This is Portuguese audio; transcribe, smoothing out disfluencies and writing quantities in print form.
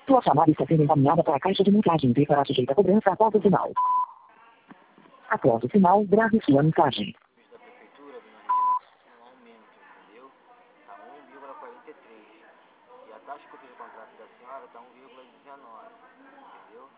Sua chamada está sendo encaminhada para a caixa de mensagem e será sujeita a cobrança após o sinal. Após o sinal, grave sua mensagem. Da prefeitura, um aumento, entendeu? Está 1,43. E a taxa que eu fiz o contrato da senhora está 1,19. Entendeu?